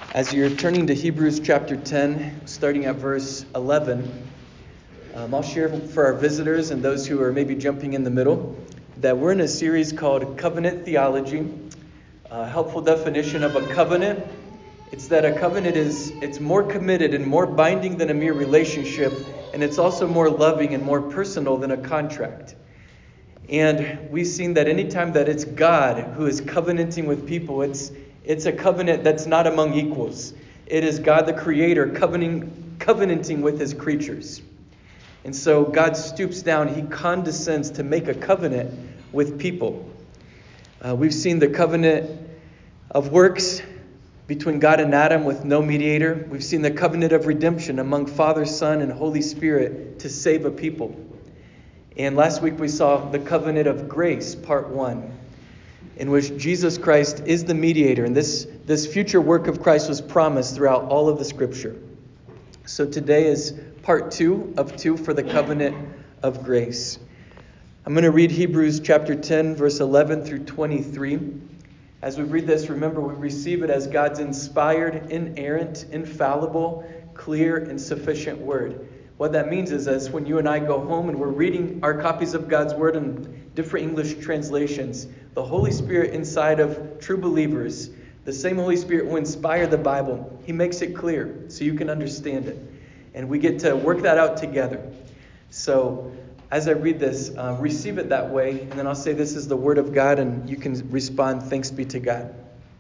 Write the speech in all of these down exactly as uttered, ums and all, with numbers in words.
As you're turning to Hebrews chapter ten, starting at verse eleven, um, I'll share for our visitors and those who are maybe jumping in the middle that we're in a series called Covenant Theology. A helpful definition of a covenant: it's that a covenant is it's more committed and more binding than a mere relationship, and it's also more loving and more personal than a contract. And we've seen that anytime that it's God who is covenanting with people, it's it's a covenant that's not among equals. It is God the Creator covenanting, covenanting with his creatures. And so God stoops down, he condescends to make a covenant with people. Uh, we've seen the covenant of works between God and Adam with no mediator. We've seen the covenant of redemption among Father, Son, and Holy Spirit to save a people. And last week we saw the covenant of grace, part one, in which Jesus Christ is the mediator. And this, this future work of Christ was promised throughout all of the scripture. So today is part two of two for the covenant of grace. I'm going to read Hebrews chapter ten, verse eleven through twenty-three. As we read this, remember we receive it as God's inspired, inerrant, infallible, clear, and sufficient word. What that means is, as when you and I go home and we're reading our copies of God's Word in different English translations, the Holy Spirit inside of true believers, the same Holy Spirit who inspired the Bible, he makes it clear so you can understand it. And we get to work that out together. So as I read this, uh, receive it that way, and then I'll say this is the Word of God, and you can respond, thanks be to God.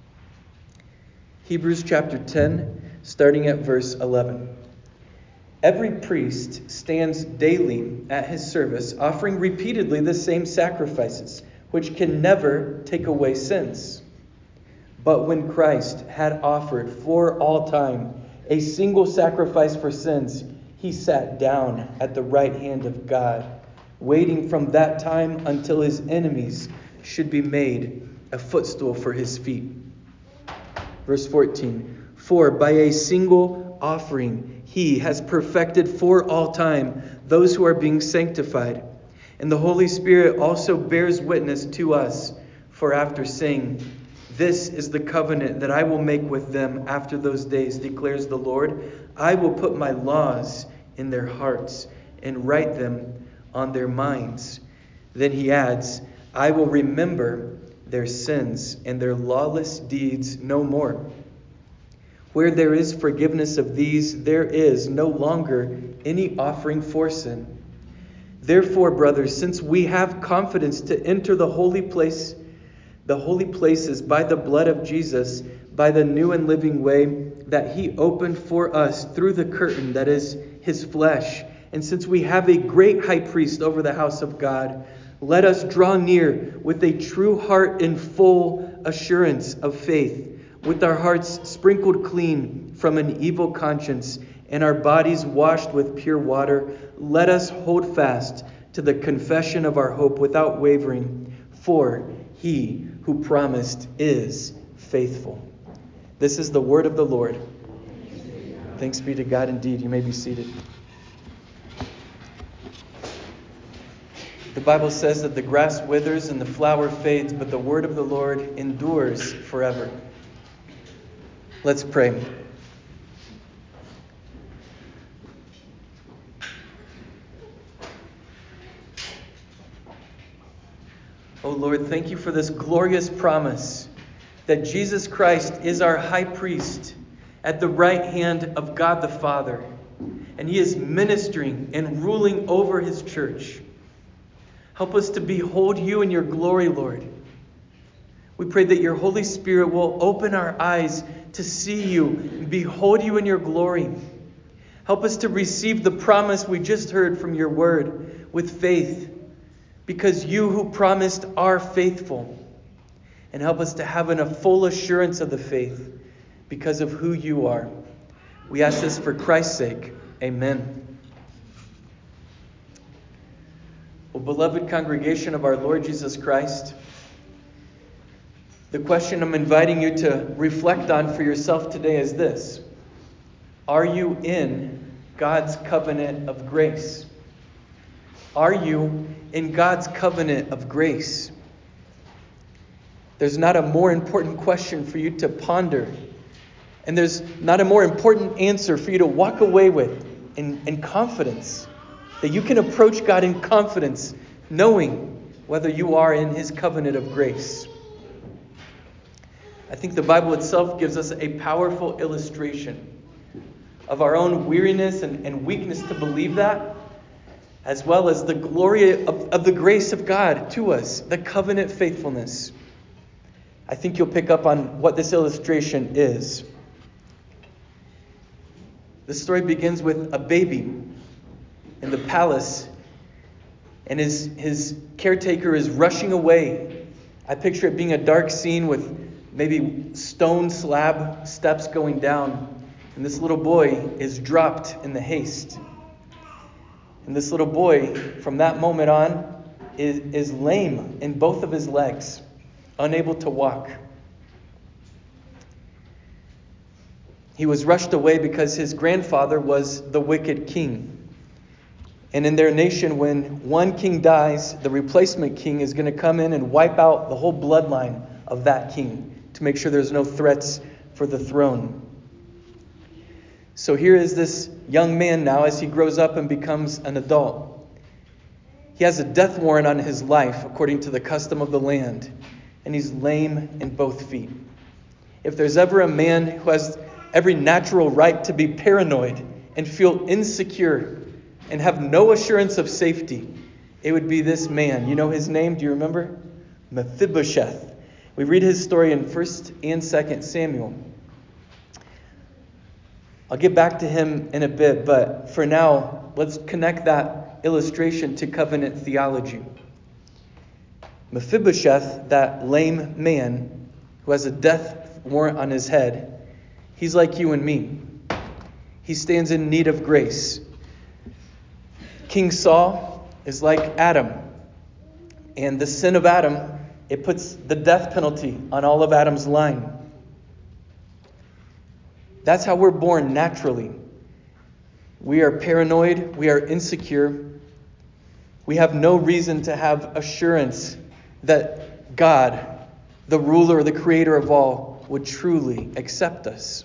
Hebrews chapter ten, starting at verse eleven. Every priest stands daily at his service, offering repeatedly the same sacrifices, which can never take away sins. But when Christ had offered for all time a single sacrifice for sins, he sat down at the right hand of God, waiting from that time until his enemies should be made a footstool for his feet. Verse fourteen. For by a single offering he has perfected for all time those who are being sanctified. And the Holy Spirit also bears witness to us. For after saying, "This is the covenant that I will make with them after those days, declares the Lord, I will put my laws in their hearts and write them on their minds." Then he adds, "I will remember their sins and their lawless deeds no more. Where there is forgiveness of these, there is no longer any offering for sin. Therefore, brothers, since we have confidence to enter the holy place, the holy places by the blood of Jesus, by the new and living way that he opened for us through the curtain that is his flesh, and since we have a great high priest over the house of God, let us draw near with a true heart in full assurance of faith, with our hearts sprinkled clean from an evil conscience and our bodies washed with pure water. Let us hold fast to the confession of our hope without wavering, for he who promised is faithful." This is the word of the Lord. Thanks be to God indeed. You may be seated. The Bible says that the grass withers and the flower fades, but the word of the Lord endures forever. Let's pray. Oh Lord, thank you for this glorious promise that Jesus Christ is our high priest at the right hand of God the Father, and he is ministering and ruling over his church. Help us to behold you in your glory, Lord. We pray that your Holy Spirit will open our eyes to see you and behold you in your glory. Help us to receive the promise we just heard from your word with faith, because you who promised are faithful. And help us to have an, a full assurance of the faith because of who you are. We ask this for Christ's sake. Amen. Well, beloved congregation of our Lord Jesus Christ, the question I'm inviting you to reflect on for yourself today is this: are you in God's covenant of grace? Are you in God's covenant of grace? There's not a more important question for you to ponder And there's not a more important answer for you to walk away with in, in confidence. That you can approach God in confidence, knowing whether you are in His covenant of grace. I think the Bible itself gives us a powerful illustration of our own weariness and, and weakness to believe that, as well as the glory of, of the grace of God to us, the covenant faithfulness. I think you'll pick up on what this illustration is. The story begins with a baby in the palace, and his, his caretaker is rushing away. I picture it being a dark scene with maybe stone slab steps going down, and this little boy is dropped in the haste. And this little boy, from that moment on, is, is lame in both of his legs, unable to walk. He was rushed away because his grandfather was the wicked king. And in their nation, when one king dies, the replacement king is going to come in and wipe out the whole bloodline of that king to make sure there's no threats for the throne. So here is this young man now as he grows up and becomes an adult. He has a death warrant on his life according to the custom of the land, and he's lame in both feet. If there's ever a man who has every natural right to be paranoid and feel insecure and have no assurance of safety, it would be this man. You know his name? Do you remember? Mephibosheth. We read his story in First and Second Samuel. I'll get back to him in a bit, but for now, let's connect that illustration to covenant theology. Mephibosheth, that lame man who has a death warrant on his head, he's like you and me. He stands in need of grace. King Saul is like Adam, and the sin of Adam, it puts the death penalty on all of Adam's line. That's how we're born naturally. We are paranoid. We are insecure. We have no reason to have assurance that God, the ruler, the creator of all, would truly accept us.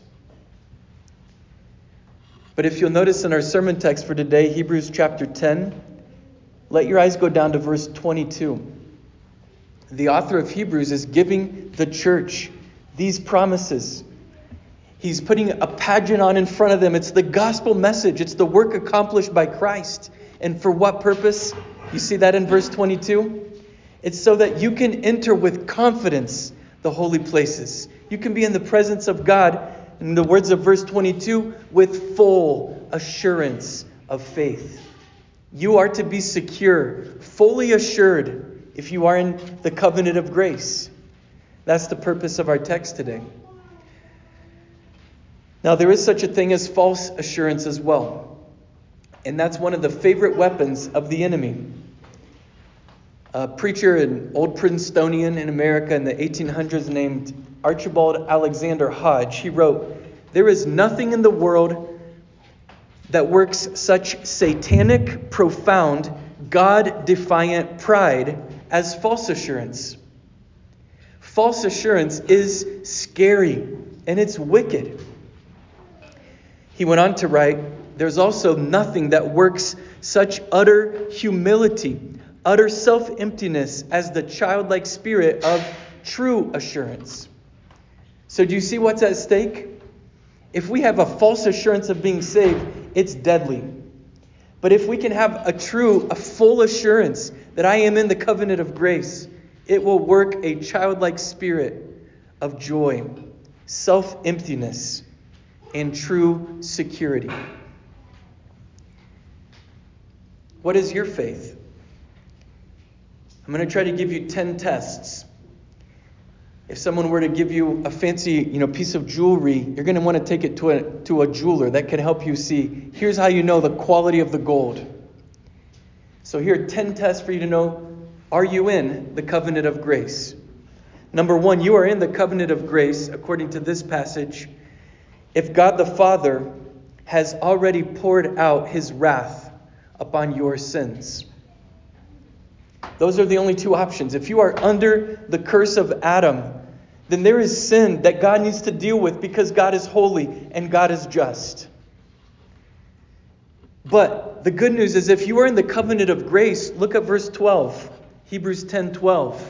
But if you'll notice in our sermon text for today, Hebrews chapter ten, let your eyes go down to verse twenty-two. The author of Hebrews is giving the church these promises. He's putting a pageant on in front of them. It's the gospel message. It's the work accomplished by Christ. And for what purpose? You see that in verse twenty-two? It's so that you can enter with confidence the holy places. You can be in the presence of God, in the words of verse twenty-two, with full assurance of faith. You are to be secure, fully assured, if you are in the covenant of grace. That's the purpose of our text today. Now, there is such a thing as false assurance as well. And that's one of the favorite weapons of the enemy. A preacher, an old Princetonian in America in the eighteen hundreds named Archibald Alexander Hodge, he wrote, "There is nothing in the world that works such satanic, profound, God-defiant pride as false assurance." False assurance is scary and it's wicked. He went on to write, "There's also nothing that works such utter humility, utter self-emptiness as the childlike spirit of true assurance." So do you see what's at stake? If we have a false assurance of being saved, it's deadly. But if we can have a true, a full assurance that I am in the covenant of grace, it will work a childlike spirit of joy, self-emptiness, and true security. What is your faith? I'm going to try to give you ten tests. If someone were to give you a fancy, you know, piece of jewelry, you're going to want to take it to a to a jeweler that can help you see. Here's how you know the quality of the gold. So here are ten tests for you to know, are you in the covenant of grace? Number one, you are in the covenant of grace, according to this passage, if God the Father has already poured out his wrath upon your sins. Those are the only two options. If you are under the curse of Adam, then there is sin that God needs to deal with because God is holy and God is just. But the good news is if you are in the covenant of grace, look at verse twelve, Hebrews ten twelve.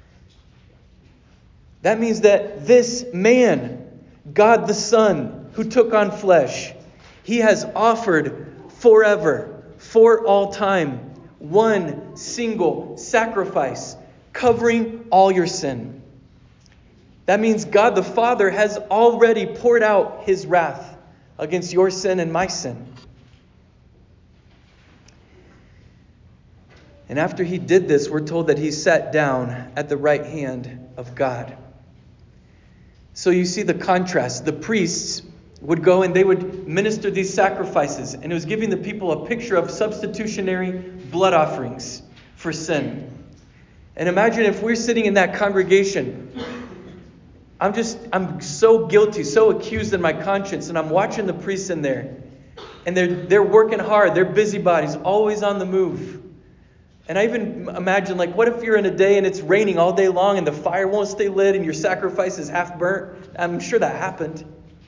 That means that this man, God the Son, who took on flesh, he has offered forever, for all time, one single sacrifice covering all your sin. That means God the Father has already poured out his wrath against your sin and my sin. And after he did this, we're told that he sat down at the right hand of God. So you see the contrast. The priests would go and they would minister these sacrifices. And it was giving the people a picture of substitutionary blood offerings for sin. And imagine if we're sitting in that congregation. I'm just, I'm so guilty, so accused in my conscience. And I'm watching the priests in there. And they're, they're working hard. They're busybodies, always on the move. And I even imagine, like, what if you're in a day and it's raining all day long and the fire won't stay lit and your sacrifice is half burnt? I'm sure that happened.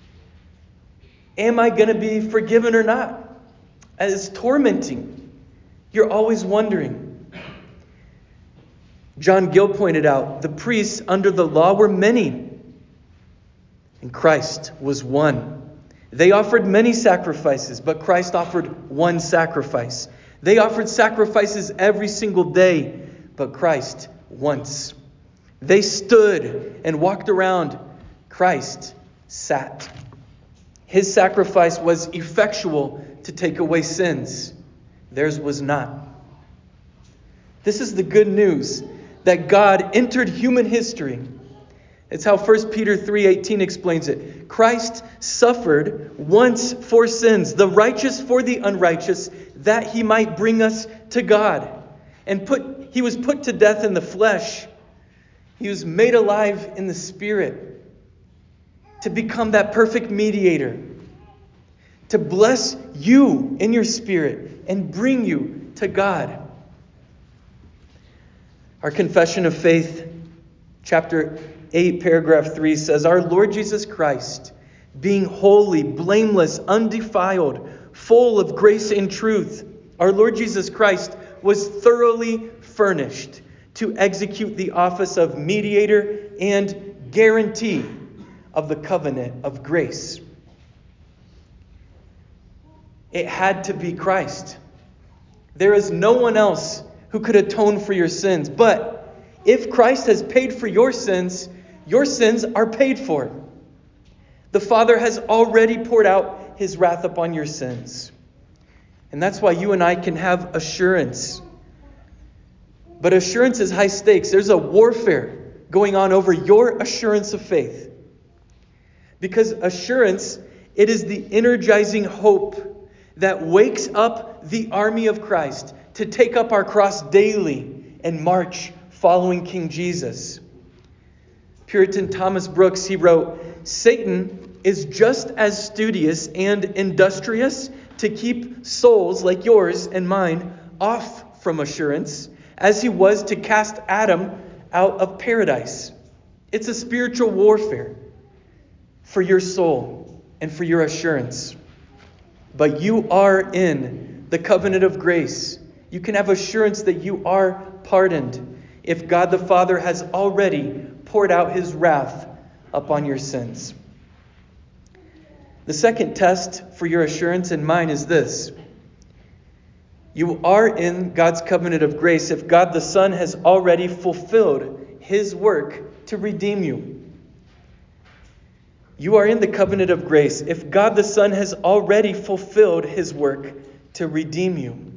Am I going to be forgiven or not? And it's tormenting. You're always wondering. John Gill pointed out, the priests under the law were many, and Christ was one. They offered many sacrifices, but Christ offered one sacrifice. They offered sacrifices every single day, but Christ once. They stood and walked around. Christ sat. His sacrifice was effectual to take away sins. Theirs was not. This is the good news that God entered human history. It's how First Peter three eighteen explains it. Christ suffered once for sins, the righteous for the unrighteous, that he might bring us to God. And put he was put to death in the flesh. He was made alive in the spirit to become that perfect mediator, to bless you in your spirit and bring you to God. Our confession of faith, chapter eight, paragraph three says, our Lord Jesus Christ, being holy, blameless, undefiled, full of grace and truth, our Lord Jesus Christ was thoroughly furnished to execute the office of mediator and guarantee of the covenant of grace. It had to be Christ. There is no one else who could atone for your sins. But if Christ has paid for your sins, your sins are paid for. The Father has already poured out his wrath upon your sins. And that's why you and I can have assurance. But assurance is high stakes. There's a warfare going on over your assurance of faith. Because assurance, it is the energizing hope that wakes up the army of Christ to take up our cross daily and march following King Jesus. Puritan Thomas Brooks, he wrote, Satan is just as studious and industrious to keep souls like yours and mine off from assurance as he was to cast Adam out of paradise. It's a spiritual warfare for your soul and for your assurance. But you are in the covenant of grace. You can have assurance that you are pardoned if God the Father has already poured out his wrath upon your sins. The second test for your assurance and mine is this. You are in God's covenant of grace if God the Son has already fulfilled his work to redeem you. You are in the covenant of grace if God the Son has already fulfilled his work to redeem you.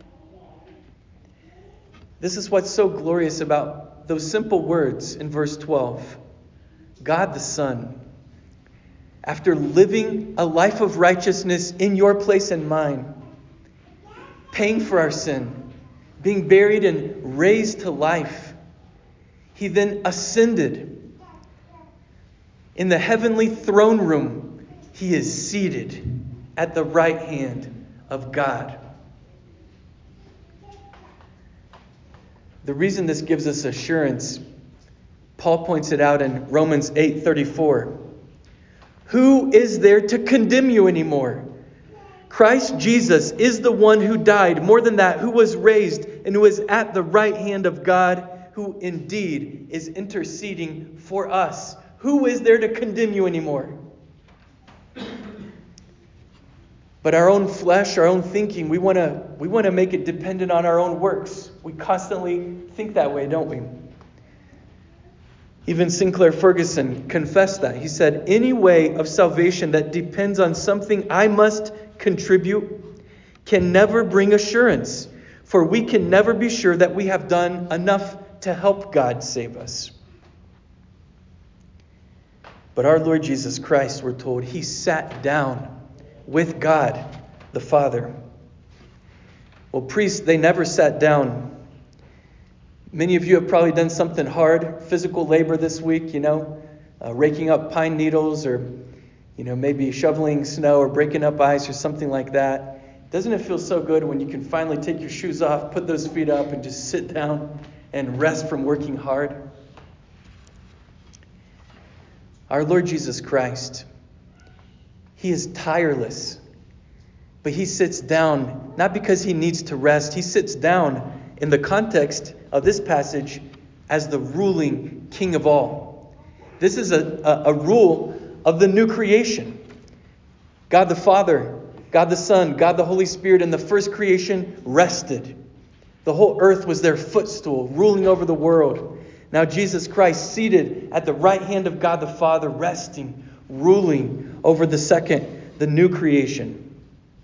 This is what's so glorious about those simple words in verse twelve. God the Son, after living a life of righteousness in your place and mine, paying for our sin, being buried and raised to life, he then ascended. In the heavenly throne room, he is seated at the right hand of God. The reason this gives us assurance, Paul points it out in Romans eight thirty-four. Who is there to condemn you anymore? Christ Jesus is the one who died, more than that, who was raised and who is at the right hand of God, who indeed is interceding for us. Who is there to condemn you anymore? But our own flesh, our own thinking, we want to we want to make it dependent on our own works. We constantly think that way, don't we? Even Sinclair Ferguson confessed that. He said, any way of salvation that depends on something I must contribute can never bring assurance, for we can never be sure that we have done enough to help God save us. But our Lord Jesus Christ, we're told, he sat down with God the Father. Well, priests, they never sat down. Many of you have probably done something hard, physical labor this week, you know, uh, raking up pine needles or, you know, maybe shoveling snow or breaking up ice or something like that. Doesn't it feel so good when you can finally take your shoes off, put those feet up, and just sit down and rest from working hard? Our Lord Jesus Christ, he is tireless, but he sits down not because he needs to rest. He sits down in the context of this passage as the ruling king of all. This is a, a, a rule of the new creation. God the Father, God the Son, God the Holy Spirit in the first creation rested. The whole earth was their footstool, ruling over the world. Now Jesus Christ seated at the right hand of God the Father, resting, ruling over the second, the new creation.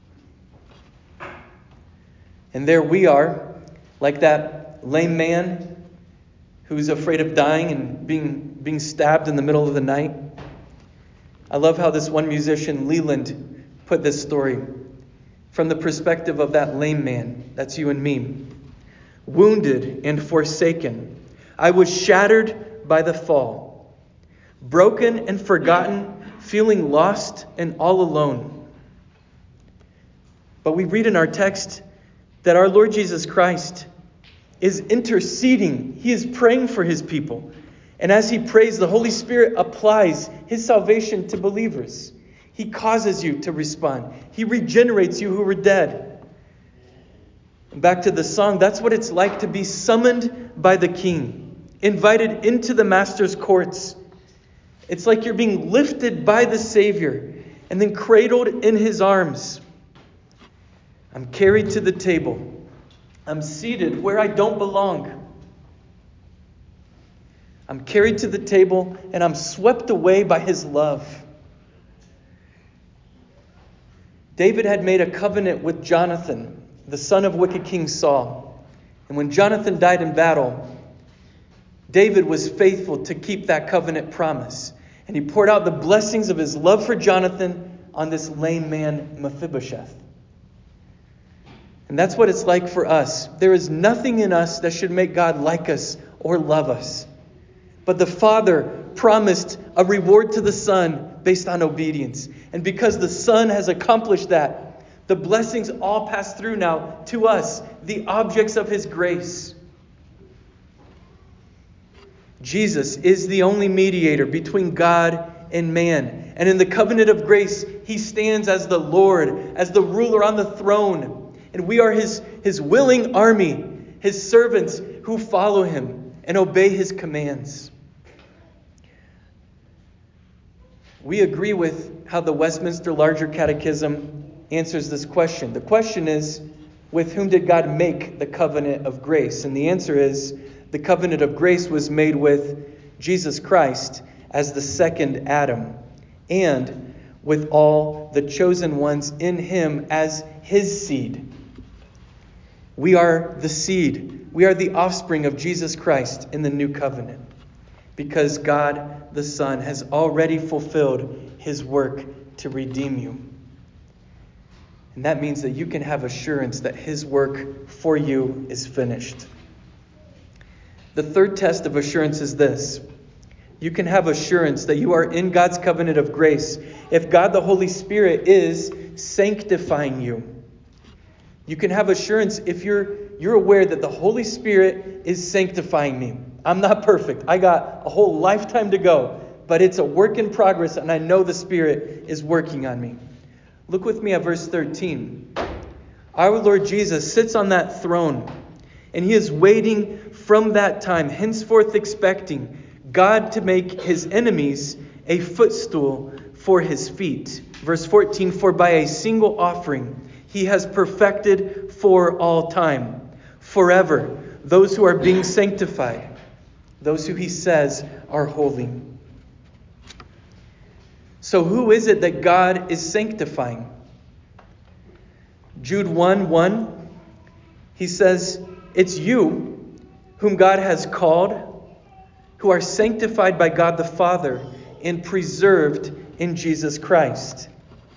And there we are, like that lame man who's afraid of dying and being, being stabbed in the middle of the night. I love how this one musician, Leland, put this story from the perspective of that lame man. That's you and me. Wounded and forsaken, I was shattered by the fall, broken and forgotten, feeling lost and all alone. But we read in our text that our Lord Jesus Christ is interceding. He is praying for his people. And as he prays, the Holy Spirit applies his salvation to believers. He causes you to respond. He regenerates you who were dead. And back to the song, that's what it's like to be summoned by the King, invited into the Master's courts. It's like you're being lifted by the Savior and then cradled in his arms. I'm carried to the table. I'm seated where I don't belong. I'm carried to the table and I'm swept away by his love. David had made a covenant with Jonathan, the son of wicked King Saul. And when Jonathan died in battle, David was faithful to keep that covenant promise. And he poured out the blessings of his love for Jonathan on this lame man, Mephibosheth. And that's what it's like for us. There is nothing in us that should make God like us or love us. But the Father promised a reward to the Son based on obedience. And because the Son has accomplished that, the blessings all pass through now to us, the objects of his grace. Jesus is the only mediator between God and man. And in the covenant of grace, he stands as the Lord, as the ruler on the throne. And we are his, his willing army, his servants who follow him and obey his commands. We agree with how the Westminster Larger Catechism answers this question. The question is, with whom did God make the covenant of grace? And the answer is, the covenant of grace was made with Jesus Christ as the second Adam, and with all the chosen ones in him as his seed. We are the seed. We are the offspring of Jesus Christ in the new covenant, because God the Son has already fulfilled his work to redeem you. And that means that you can have assurance that his work for you is finished. The third test of assurance is this. You can have assurance that you are in God's covenant of grace if God the Holy Spirit is sanctifying you. You can have assurance if you're, you're aware that the Holy Spirit is sanctifying me. I'm not perfect. I got a whole lifetime to go, but it's a work in progress, and I know the Spirit is working on me. Look with me at verse thirteen. Our Lord Jesus sits on that throne, and he is waiting from that time, henceforth expecting God to make his enemies a footstool for his feet. Verse fourteen, for by a single offering he has perfected for all time, forever, those who are being sanctified, those who he says are holy. So who is it that God is sanctifying? Jude one one, he says, it's you whom God has called, who are sanctified by God the Father and preserved in Jesus Christ.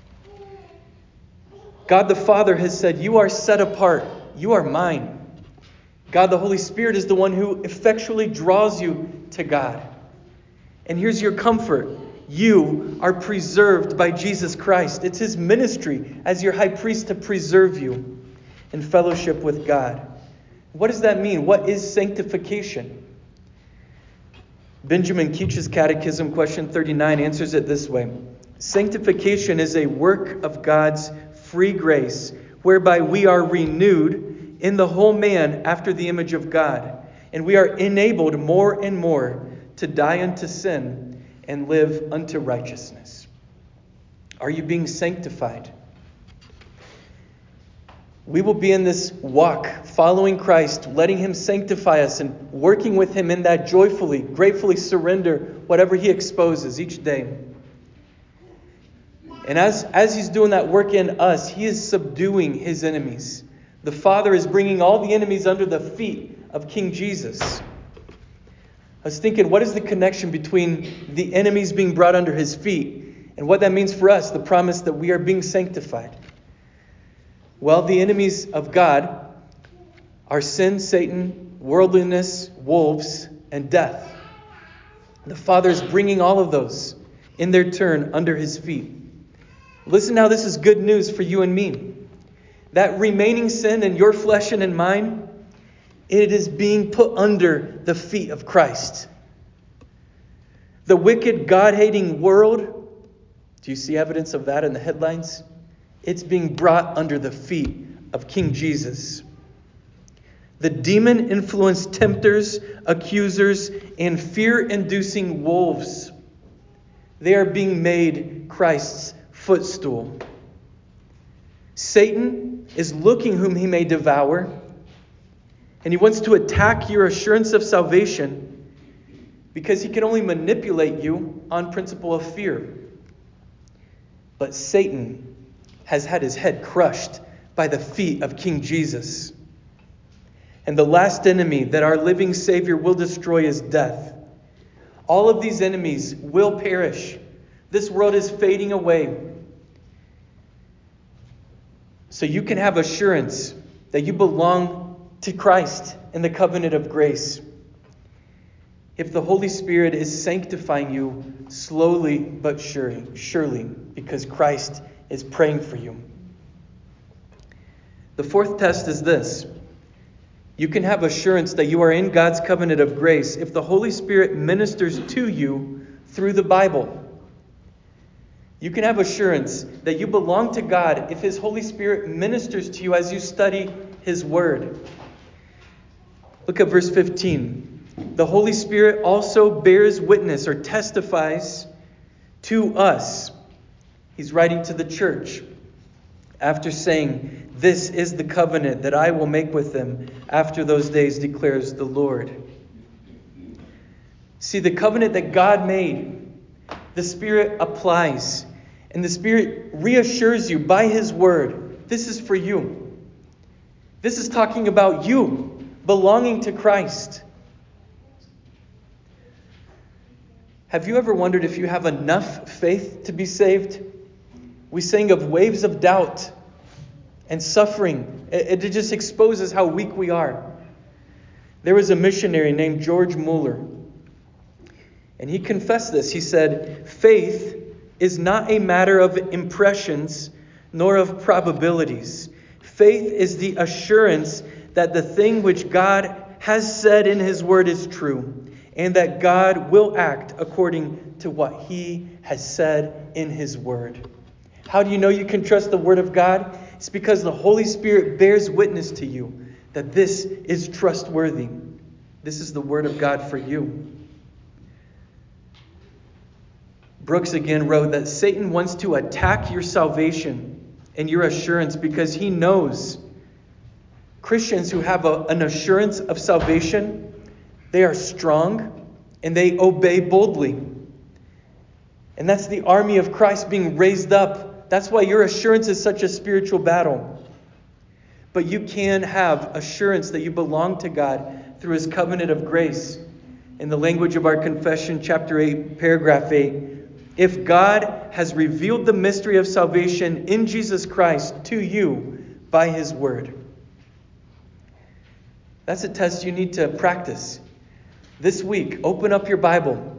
God the Father has said, you are set apart. You are mine. God the Holy Spirit is the one who effectually draws you to God. And here's your comfort. You are preserved by Jesus Christ. It's his ministry as your high priest to preserve you in fellowship with God. What does that mean? What is sanctification? Benjamin Keach's Catechism, question thirty-nine, answers it this way. Sanctification is a work of God's free grace, whereby we are renewed in the whole man after the image of God, and we are enabled more and more to die unto sin and live unto righteousness. Are you being sanctified? We will be in this walk, following Christ, letting him sanctify us and working with him in that joyfully, gratefully surrender whatever he exposes each day. And as, as he's doing that work in us, he is subduing his enemies. The Father is bringing all the enemies under the feet of King Jesus. I was thinking, what is the connection between the enemies being brought under his feet and what that means for us, the promise that we are being sanctified? Well, the enemies of God are sin, Satan, worldliness, wolves, and death. The Father is bringing all of those in their turn under his feet. Listen now, this is good news for you and me. That remaining sin in your flesh and in mine, it is being put under the feet of Christ. The wicked, God-hating world, do you see evidence of that in the headlines? It's being brought under the feet of King Jesus. The demon-influenced tempters, accusers, and fear-inducing wolves, they are being made Christ's footstool. Satan is looking whom he may devour, and he wants to attack your assurance of salvation because he can only manipulate you on principle of fear. But Satan has had his head crushed by the feet of King Jesus. And the last enemy that our living Savior will destroy is death. All of these enemies will perish. This world is fading away. So you can have assurance that you belong to Christ in the covenant of grace. If the Holy Spirit is sanctifying you slowly but surely, surely, because Christ is praying for you. The fourth test is this. You can have assurance that you are in God's covenant of grace if the Holy Spirit ministers to you through the Bible. You can have assurance that you belong to God if his Holy Spirit ministers to you as you study his word. Look at verse fifteen. The Holy Spirit also bears witness or testifies to us. He's writing to the church after saying, this is the covenant that I will make with them after those days, declares the Lord. See, the covenant that God made, the Spirit applies. And the Spirit reassures you by his word. This is for you. This is talking about you belonging to Christ. Have you ever wondered if you have enough faith to be saved? We sing of waves of doubt and suffering. It, it just exposes how weak we are. There was a missionary named George Mueller. And he confessed this. He said, faith is not a matter of impressions nor of probabilities. Faith is the assurance that the thing which God has said in his word is true, and that God will act according to what he has said in his word. How do you know you can trust the word of God? It's because the Holy Spirit bears witness to you that this is trustworthy. This is the word of God for you. Brooks again wrote that Satan wants to attack your salvation and your assurance because he knows Christians who have a, an assurance of salvation, they are strong and they obey boldly. And that's the army of Christ being raised up. That's why your assurance is such a spiritual battle. But you can have assurance that you belong to God through his covenant of grace. In the language of our confession, chapter eight, paragraph eight, if God has revealed the mystery of salvation in Jesus Christ to you by his word. That's a test you need to practice. This week, open up your Bible.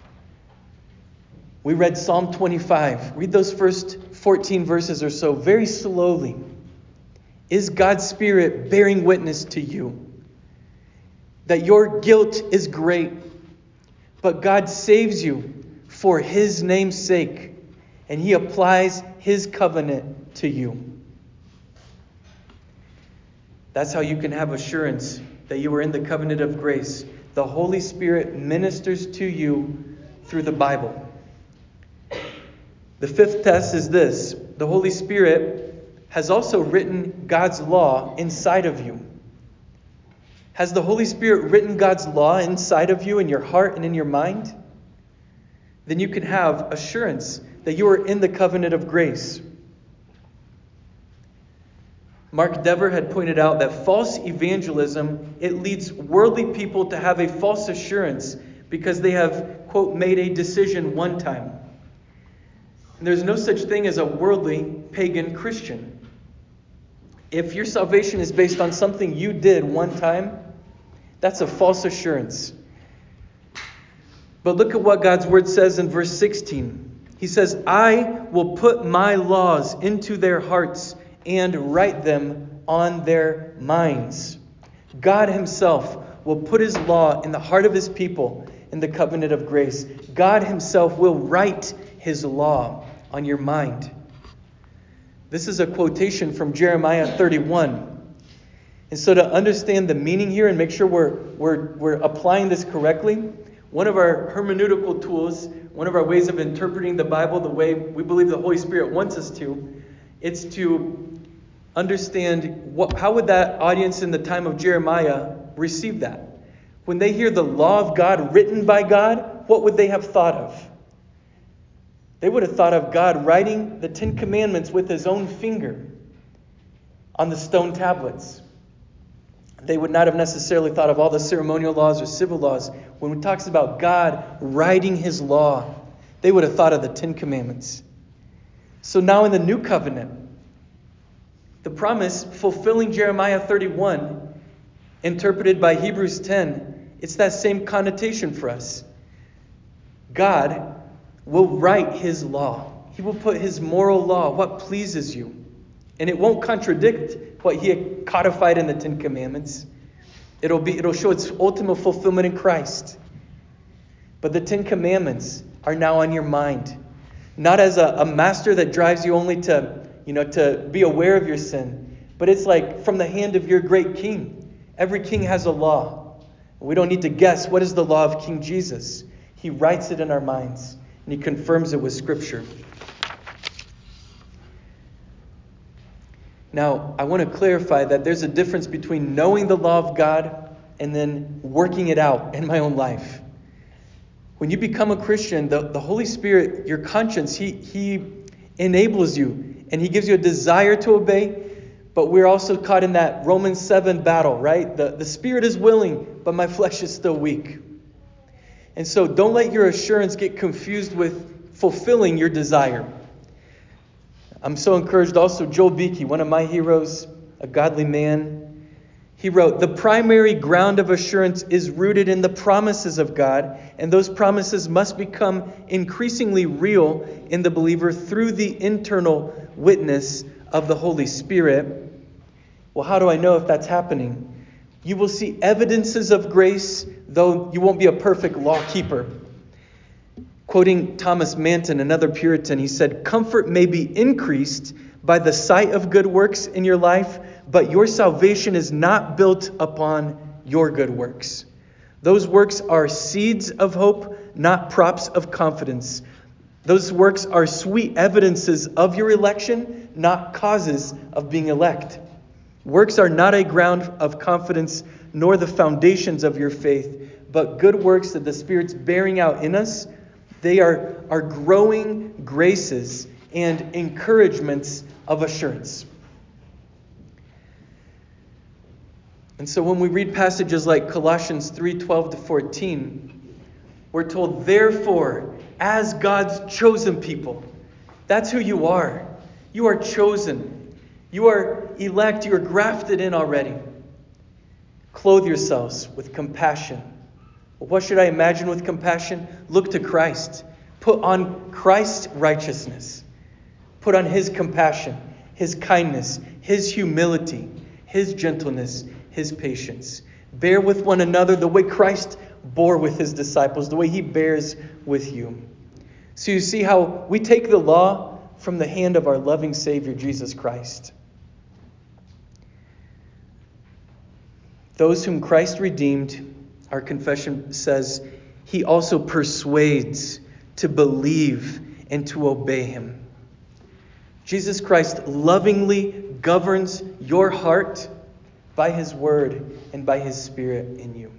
We read Psalm twenty-five. Read those first fourteen verses or so very slowly. Is God's Spirit bearing witness to you that your guilt is great, but God saves you for his name's sake, and he applies his covenant to you? That's how you can have assurance that you are in the covenant of grace. The Holy Spirit ministers to you through the Bible. The fifth test is this. The Holy Spirit has also written God's law inside of you. Has the Holy Spirit written God's law inside of you in your heart and in your mind? Then you can have assurance that you are in the covenant of grace. Mark Dever had pointed out that false evangelism, it leads worldly people to have a false assurance because they have, quote, made a decision one time. And there's no such thing as a worldly pagan Christian. If your salvation is based on something you did one time, that's a false assurance. But look at what God's word says in verse sixteen. He says, I will put my laws into their hearts and write them on their minds. God himself will put his law in the heart of his people in the covenant of grace. God himself will write his law on your mind. This is a quotation from Jeremiah thirty-one. And so to understand the meaning here and make sure we're, we're, we're applying this correctly, one of our hermeneutical tools, one of our ways of interpreting the Bible the way we believe the Holy Spirit wants us to, it's to understand what, how would that audience in the time of Jeremiah receive that? When they hear the law of God written by God, what would they have thought of? They would have thought of God writing the Ten Commandments with his own finger on the stone tablets. They would not have necessarily thought of all the ceremonial laws or civil laws. When it talks about God writing his law, they would have thought of the Ten Commandments. So now in the new covenant, the promise fulfilling Jeremiah thirty-one, interpreted by Hebrews ten, it's that same connotation for us. God will write his law. He will put his moral law, what pleases you. And it won't contradict what he had codified in the Ten Commandments. It'll be, it'll show its ultimate fulfillment in Christ. But the Ten Commandments are now on your mind. Not as a, a master that drives you only to, you know, to be aware of your sin. But it's like from the hand of your great king. Every king has a law. We don't need to guess what is the law of King Jesus. He writes it in our minds. And he confirms it with Scripture. Now, I want to clarify that there's a difference between knowing the law of God and then working it out in my own life. When you become a Christian, the, the Holy Spirit, your conscience, he, he enables you. And he gives you a desire to obey. But we're also caught in that Romans seven battle, right? The, the Spirit is willing, but my flesh is still weak. And so don't let your assurance get confused with fulfilling your desire. I'm so encouraged also, Joel Beakey, one of my heroes, a godly man. He wrote, the primary ground of assurance is rooted in the promises of God, and those promises must become increasingly real in the believer through the internal witness of the Holy Spirit. Well, how do I know if that's happening? You will see evidences of grace, though you won't be a perfect law keeper. Quoting Thomas Manton, another Puritan, he said, "Comfort may be increased by the sight of good works in your life, but your salvation is not built upon your good works. Those works are seeds of hope, not props of confidence. Those works are sweet evidences of your election, not causes of being elect. Works are not a ground of confidence, nor the foundations of your faith, but good works that the Spirit's bearing out in us. They are, are growing graces and encouragements of assurance." And so when we read passages like Colossians three twelve to fourteen, we're told, "Therefore, as God's chosen people," that's who you are. You are chosen. You are elect. You are grafted in already. "Clothe yourselves with compassion." Well, what should I imagine with compassion? Look to Christ. Put on Christ's righteousness. Put on His compassion, His kindness, His humility, His gentleness, His patience. Bear with one another the way Christ bore with His disciples, the way He bears with you. So you see how we take the law from the hand of our loving Savior, Jesus Christ. Those whom Christ redeemed, our confession says, He also persuades to believe and to obey Him. Jesus Christ lovingly governs your heart by His Word and by His Spirit in you.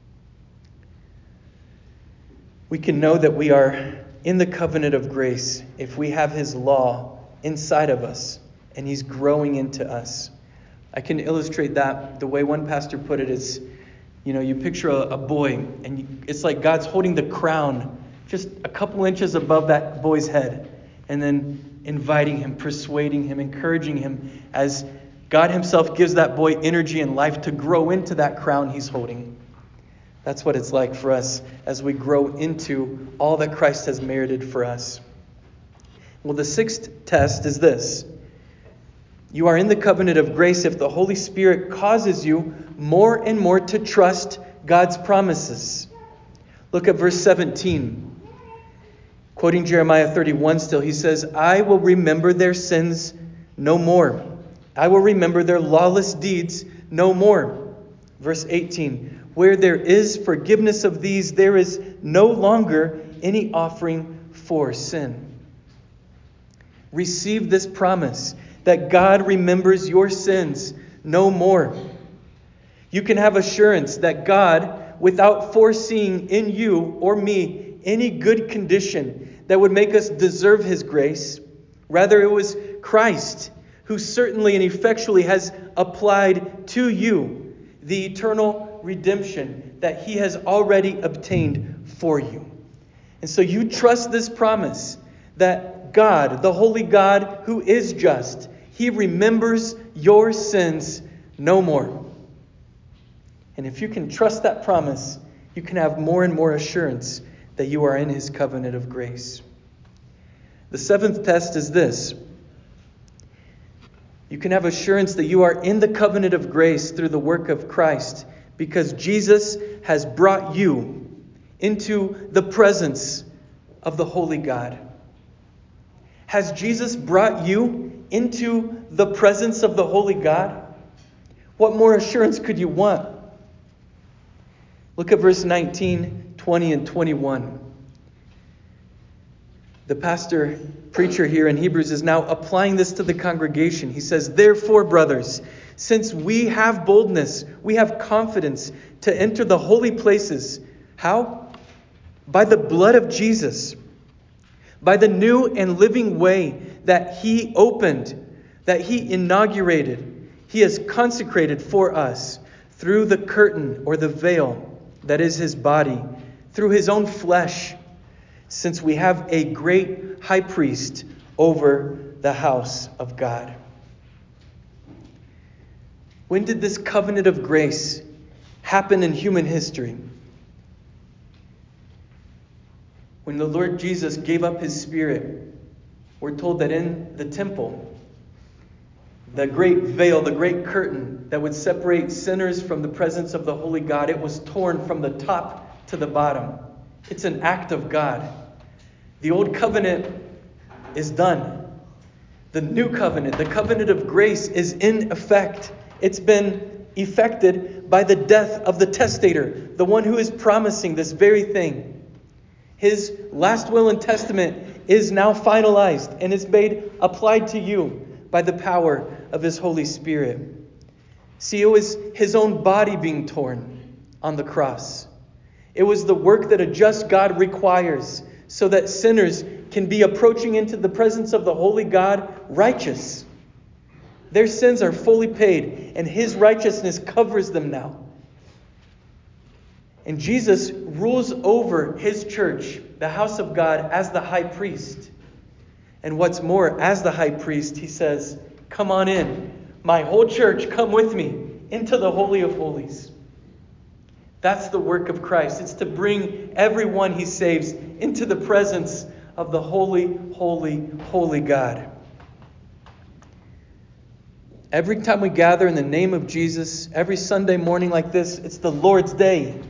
We can know that we are in the covenant of grace if we have His law inside of us and He's growing into us. I can illustrate that the way one pastor put it is, you know, you picture a, a boy and you, it's like God's holding the crown just a couple inches above that boy's head and then inviting him, persuading him, encouraging him as God Himself gives that boy energy and life to grow into that crown He's holding. That's what it's like for us as we grow into all that Christ has merited for us. Well, the sixth test is this. You are in the covenant of grace if the Holy Spirit causes you more and more to trust God's promises. Look at verse seventeen. Quoting Jeremiah thirty-one still, he says, "I will remember their sins no more. I will remember their lawless deeds no more." Verse eighteen, "Where there is forgiveness of these, there is no longer any offering for sin." Receive this promise that God remembers your sins no more. You can have assurance that God, without foreseeing in you or me any good condition that would make us deserve His grace, rather it was Christ who certainly and effectually has applied to you the eternal redemption that He has already obtained for you. And so you trust this promise that God, the holy God who is just, He remembers your sins no more. And if you can trust that promise, you can have more and more assurance that you are in His covenant of grace. The seventh test is this. You can have assurance that you are in the covenant of grace through the work of Christ because Jesus has brought you into the presence of the holy God. Has Jesus brought you into the presence of the holy God? What more assurance could you want? Look at verse nineteen, twenty, and twenty-one. The pastor, preacher here in Hebrews is now applying this to the congregation. He says, "Therefore, brothers, since we have boldness, we have confidence to enter the holy places." How? By the blood of Jesus. By the new and living way that He opened, that He inaugurated, He has consecrated for us through the curtain or the veil that is His body, through His own flesh, since we have a great high priest over the house of God. When did this covenant of grace happen in human history? When the Lord Jesus gave up His Spirit, we're told that in the temple, The great veil, the great curtain that would separate sinners from the presence of the holy God, it was torn from the top to the bottom. It's an act of God. The old covenant is done. The new covenant, the covenant of grace, is in effect. It's been effected by the death of the testator, the one who is promising this very thing. His last will and testament is now finalized and is made applied to you by the power of His Holy Spirit. See, it was His own body being torn on the cross. It was the work that a just God requires so that sinners can be approaching into the presence of the holy God righteous. Their sins are fully paid, and His righteousness covers them now. And Jesus rules over His church, the house of God, as the high priest. And what's more, as the high priest, He says, come on in. My whole church, come with me into the Holy of Holies. That's the work of Christ. It's to bring everyone He saves into the presence of the holy, holy, holy God. Every time we gather in the name of Jesus, every Sunday morning like this, it's the Lord's Day.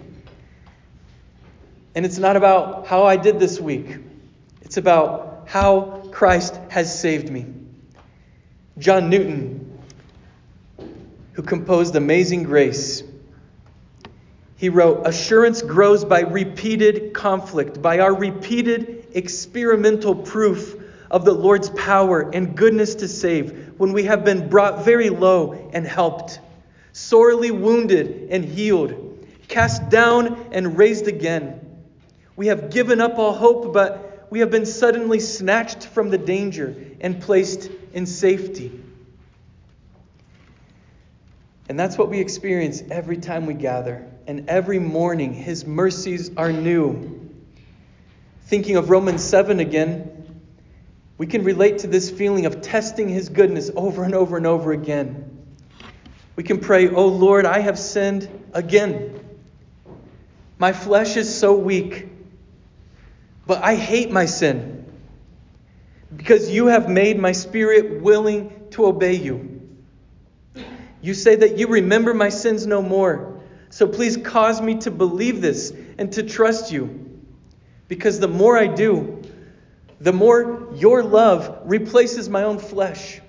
And it's not about how I did this week. It's about how Christ has saved me. John Newton, who composed Amazing Grace, he wrote, assurance grows by repeated conflict, by our repeated experimental proof of the Lord's power and goodness to save, when we have been brought very low and helped, sorely wounded and healed, cast down and raised again. We have given up all hope, but we have been suddenly snatched from the danger and placed in safety. And that's what we experience every time we gather. And every morning, His mercies are new. Thinking of Romans seven again, we can relate to this feeling of testing His goodness over and over and over again. We can pray, oh Lord, I have sinned again. My flesh is so weak, but I hate my sin because You have made my spirit willing to obey You. You say that You remember my sins no more. So please cause me to believe this and to trust You. Because the more I do, the more Your love replaces my own flesh.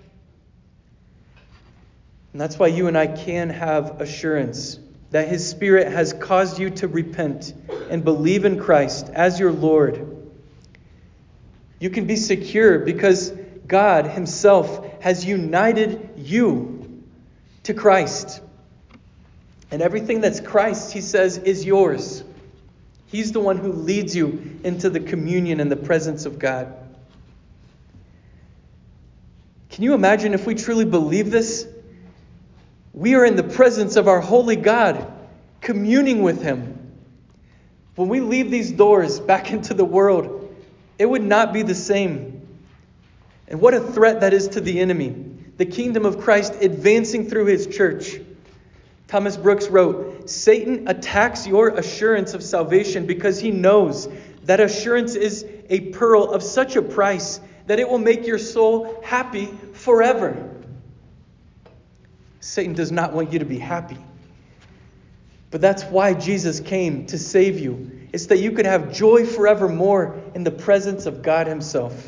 And that's why you and I can have assurance that His Spirit has caused you to repent and believe in Christ as your Lord. You can be secure because God Himself has united you to Christ. And everything that's Christ, He says, is yours. He's the one who leads you into the communion and the presence of God. Can you imagine if we truly believe this? We are in the presence of our holy God, communing with Him. When we leave these doors back into the world, it would not be the same. And what a threat that is to the enemy. The kingdom of Christ advancing through His church. Thomas Brooks wrote, Satan attacks your assurance of salvation because he knows that assurance is a pearl of such a price that it will make your soul happy forever. Satan does not want you to be happy. But that's why Jesus came to save you. It's that you could have joy forevermore in the presence of God Himself.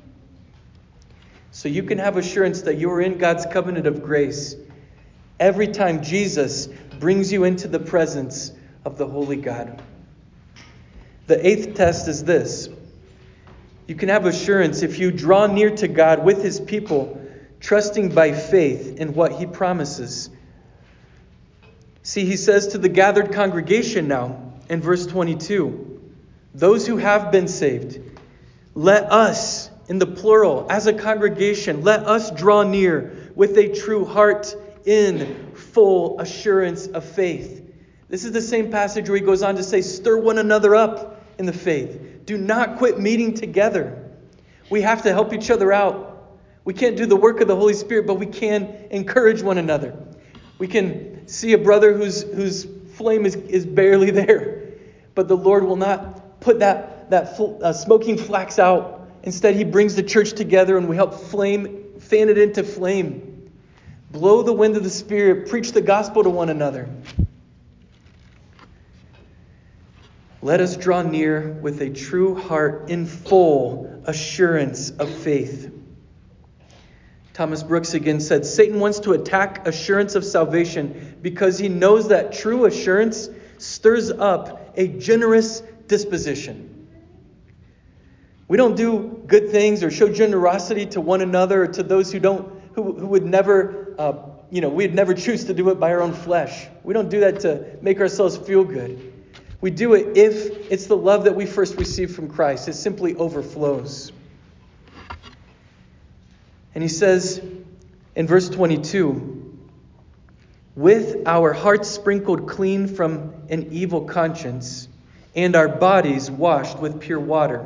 So you can have assurance that you are in God's covenant of grace every time Jesus brings you into the presence of the holy God. The eighth test is this. You can have assurance if you draw near to God with His people, trusting by faith in what He promises. See, He says to the gathered congregation now in verse twenty-two, those who have been saved, let us, in the plural, as a congregation, let us draw near with a true heart in full assurance of faith. This is the same passage where He goes on to say, stir one another up in the faith. Do not quit meeting together. We have to help each other out. We can't do the work of the Holy Spirit, but we can encourage one another. We can see a brother whose whose flame is, is barely there, but the Lord will not put that, that fl- uh, smoking flax out. Instead, He brings the church together and we help flame, fan it into flame. Blow the wind of the Spirit. Preach the gospel to one another. Let us draw near with a true heart in full assurance of faith. Thomas Brooks again said, Satan wants to attack assurance of salvation because he knows that true assurance stirs up a generous disposition. We don't do good things or show generosity to one another or to those who don't, who, who would never, uh, you know, we'd never choose to do it by our own flesh. We don't do that to make ourselves feel good. We do it if it's the love that we first received from Christ. It simply overflows. And he says in verse twenty-two, with our hearts sprinkled clean from an evil conscience and our bodies washed with pure water.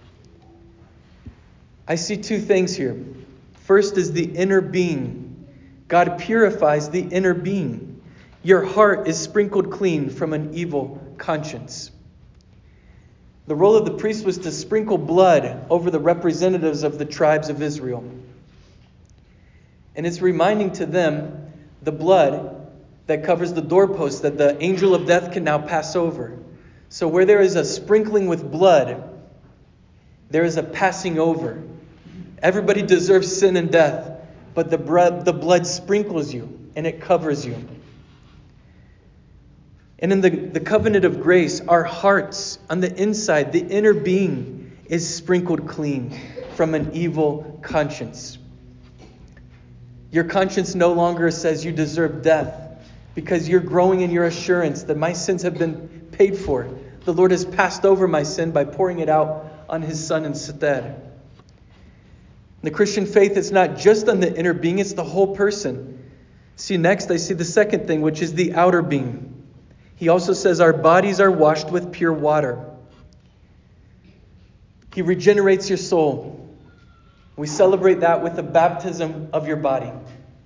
I see two things here. First is the inner being. God purifies the inner being. Your heart is sprinkled clean from an evil conscience. The role of the priest was to sprinkle blood over the representatives of the tribes of Israel. And it's reminding to them the blood that covers the doorposts that the angel of death can now pass over. So where there is a sprinkling with blood, there is a passing over. Everybody deserves sin and death, but the blood, the blood sprinkles you and it covers you. And in the, the covenant of grace, our hearts on the inside, the inner being, is sprinkled clean from an evil conscience. Your conscience no longer says you deserve death because you're growing in your assurance that my sins have been paid for. The Lord has passed over my sin by pouring it out on his Son instead. The Christian faith is not just on the inner being, it's the whole person. See, next I see the second thing, which is the outer being. He also says our bodies are washed with pure water. He regenerates your soul. We celebrate that with the baptism of your body.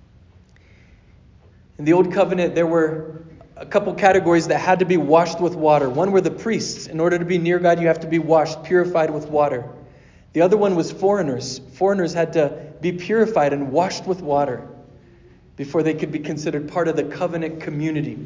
In the Old Covenant, there were a couple categories that had to be washed with water. One were the priests. In order to be near God, you have to be washed, purified with water. The other one was foreigners. Foreigners had to be purified and washed with water before they could be considered part of the covenant community.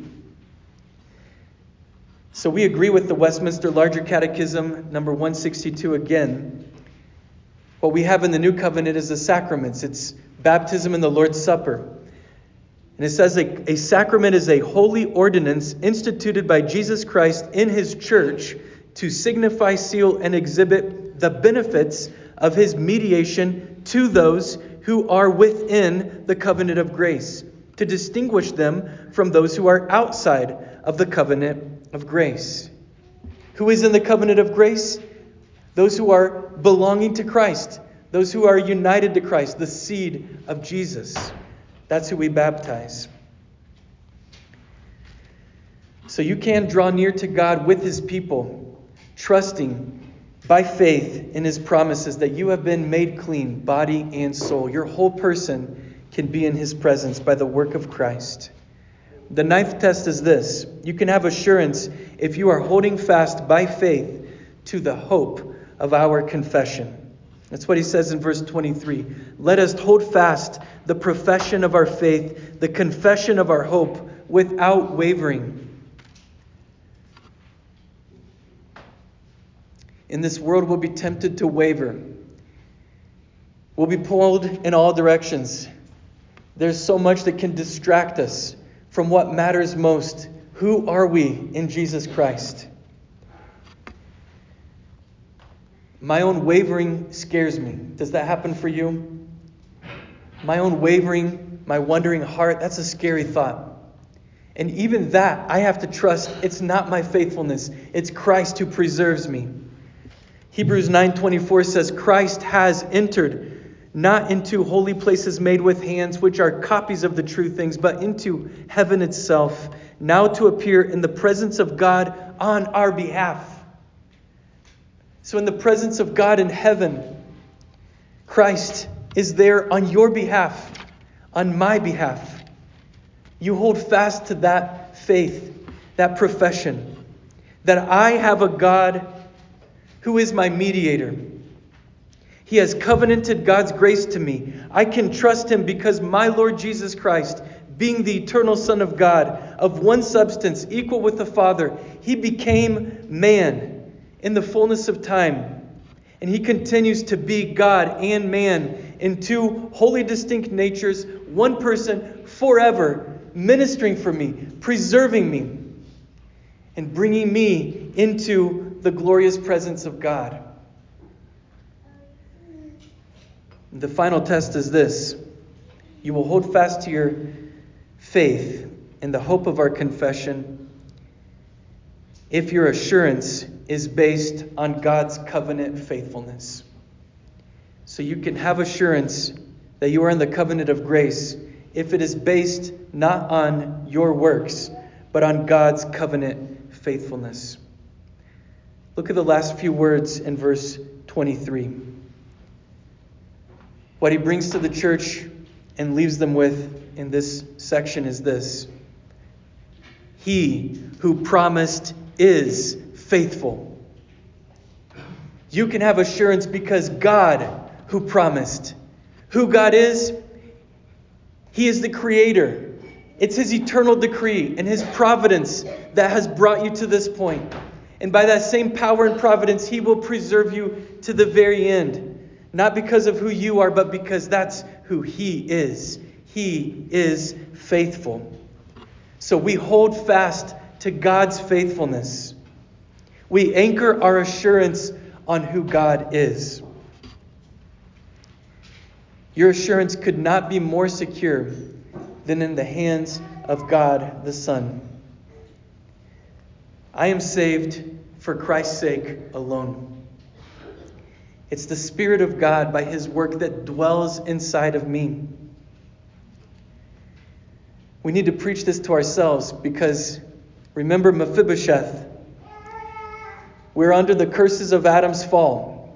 So we agree with the Westminster Larger Catechism, number one sixty-two again. What we have in the New Covenant is the sacraments. It's baptism and the Lord's Supper. And it says a, a sacrament is a holy ordinance instituted by Jesus Christ in his church to signify, seal, and exhibit the benefits of his mediation to those who are within the covenant of grace, to distinguish them from those who are outside of the covenant of grace. Who is in the covenant of grace? Those who are belonging to Christ, those who are united to Christ, the seed of Jesus. That's who we baptize. So you can draw near to God with his people, trusting by faith in his promises that you have been made clean, body and soul. Your whole person can be in his presence by the work of Christ. The ninth test is this. You can have assurance if you are holding fast by faith to the hope of our confession. That's what he says in verse twenty-three. Let us hold fast the profession of our faith, the confession of our hope, without wavering. In this world, we'll be tempted to waver. We'll be pulled in all directions. There's so much that can distract us from what matters most. Who are we in Jesus Christ? My own wavering scares me. Does that happen for you? My own wavering, my wandering heart, that's a scary thought. And even that, I have to trust it's not my faithfulness. It's Christ who preserves me. Hebrews nine twenty-four says, Christ has entered not into holy places made with hands, which are copies of the true things, but into heaven itself, now to appear in the presence of God on our behalf. So in the presence of God in heaven, Christ is there on your behalf, on my behalf. You hold fast to that faith, that profession, that I have a God who is my mediator. He has covenanted God's grace to me. I can trust him because my Lord Jesus Christ, being the eternal Son of God, of one substance, equal with the Father, he became man in the fullness of time. And he continues to be God and man in two wholly distinct natures, one person forever, ministering for me, preserving me, and bringing me into the glorious presence of God. The final test is this: you will hold fast to your faith in the hope of our confession if your assurance is based on God's covenant faithfulness. So you can have assurance that you are in the covenant of grace if it is based not on your works, but on God's covenant faithfulness. Look at the last few words in verse twenty-three. What he brings to the church and leaves them with in this section is this: he who promised is faithful. You can have assurance because God who promised. Who God is? He is the Creator. It's his eternal decree and his providence that has brought you to this point. And by that same power and providence, he will preserve you to the very end. Not because of who you are, but because that's who he is. He is faithful. So we hold fast to God's faithfulness. We anchor our assurance on who God is. Your assurance could not be more secure than in the hands of God the Son. I am saved for Christ's sake alone. It's the Spirit of God by his work that dwells inside of me. We need to preach this to ourselves because remember Mephibosheth. We're under the curses of Adam's fall.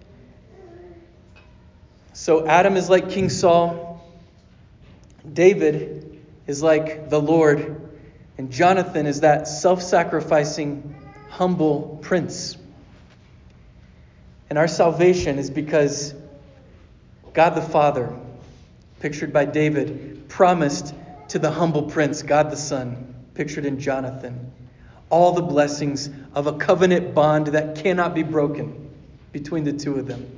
So Adam is like King Saul. David is like the Lord. And Jonathan is that self-sacrificing, humble prince. And our salvation is because God the Father, pictured by David, promised to the humble prince, God the Son, pictured in Jonathan, all the blessings of a covenant bond that cannot be broken between the two of them.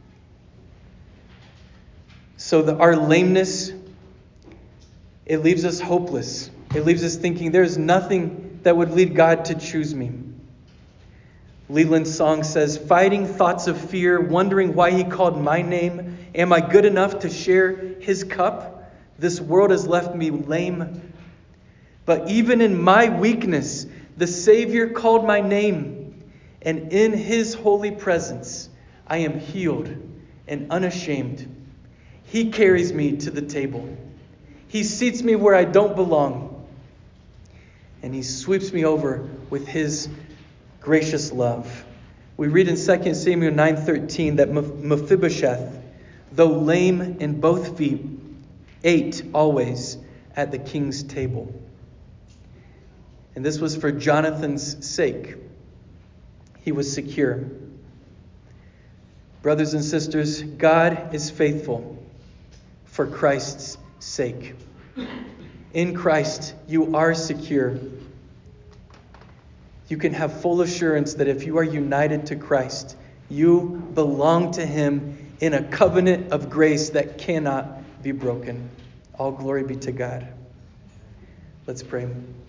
So the, our lameness, it leaves us hopeless. It leaves us thinking there's nothing that would lead God to choose me. Leland's song says, fighting thoughts of fear, wondering why he called my name. Am I good enough to share his cup? This world has left me lame. But even in my weakness, the Savior called my name. And in his holy presence, I am healed and unashamed. He carries me to the table. He seats me where I don't belong. And he sweeps me over with his gracious love. We read in Second Samuel nine thirteen that Mephibosheth, though lame in both feet, ate always at the king's table. And this was for Jonathan's sake. He was secure. Brothers and sisters, God is faithful for Christ's sake. In Christ, you are secure. You can have full assurance that if you are united to Christ, you belong to him in a covenant of grace that cannot be broken. All glory be to God. Let's pray.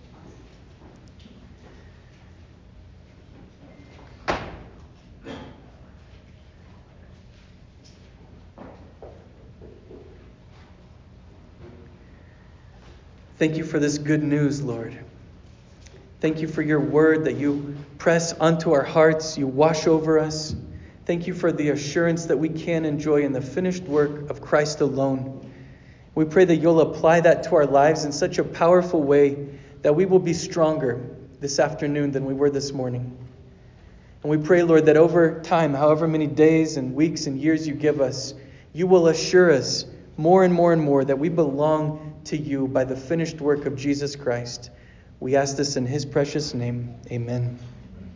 Thank you for this good news, Lord. Thank you for your word that you press onto our hearts, you wash over us. Thank you for the assurance that we can enjoy in the finished work of Christ alone. We pray that you'll apply that to our lives in such a powerful way that we will be stronger this afternoon than we were this morning. And we pray, Lord, that over time, however many days and weeks and years you give us, you will assure us more and more and more that we belong to you by the finished work of Jesus Christ. We ask this in his precious name. Amen.